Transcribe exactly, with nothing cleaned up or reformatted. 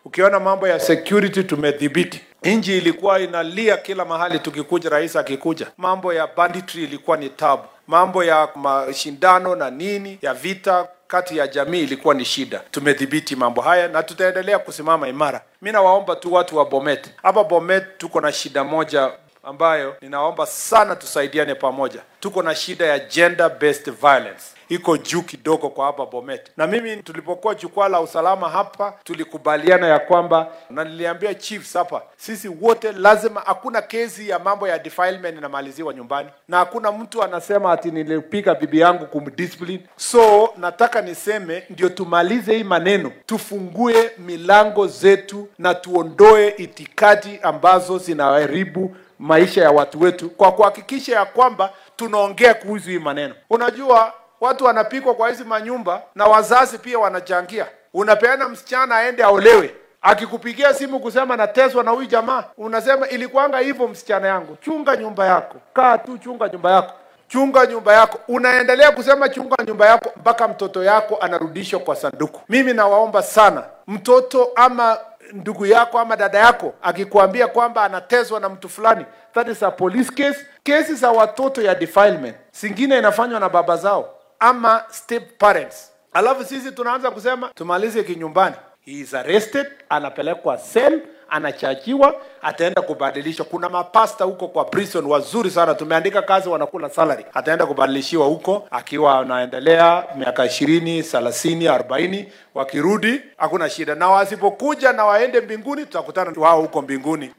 Ukiona mambo ya security tumedhibiti. Inji ilikuwa inalia kila mahali tukikuja, rais akikuja. Mambo ya banditry ilikuwa ni tabu. Mambo ya mashindano na nini ya vita kati ya jamii ilikuwa ni shida. Tumedhibiti mambo haya na tutaendelea kusimama imara. Mimi nawaomba tu watu wa Bomet. Hapa Bomet tuko na shida moja ambayo ninaomba sana tusaidiane pamoja. Tuko na shida ya gender based violence. Iko juu kidogo kwa hapa Bomet. Na mimi tulipokuwa jukwaa la usalama hapa tulikubaliana ya kwamba, na niliambia chiefs hapa, sisi wote lazima, hakuna kesi ya mambo ya defilement inamaliziwa nyumbani. Na hakuna mtu anasema ati nilipiga bibi yangu kumdiscipline. So nataka niseme ndio tumalize hii maneno, tufungue milango zetu na tuondoe itikadi ambazo zinaharibu maisha ya watu wetu kwa kuhakikisha ya kwamba tunaongea kuhusu hii maneno. Unajua watu wanapikwa kwa hizi manyumba na wazazi pia wanachangia. Unapeana msichana aende aolewe, akikupigia simu kusema nateswa na huyu jamaa, unasema ilikuanga hivyo msichana yangu. Chunga nyumba yako, kaa tu, chunga nyumba yako, chunga nyumba yako. Unaendelea kusema chunga nyumba yako mpaka mtoto yako anarudishwa kwa sanduku. Mimi nawaomba sana, mtoto ama ndugu yako ama dada yako akikwambia kwamba anateswa na mtu fulani, that is a police case. Kesi za watoto ya defilement singine inafanywa na baba zao ama step parents. Alafu sisi tunaanza kusema tumalize kinyumbani. He is arrested, anapelekwa cell, anachajiwa, ataenda kubadilishwa. Kuna mapasta huko kwa prison wazuri sana, tumeandika kazi, wanakula salary. Ataenda kubadilishiwa huko akiwa anaendelea miaka ishirini, thelathini, arobaini, wakirudi hakuna shida. Na wasipokuja na waende mbinguni, tutakutana wao huko mbinguni.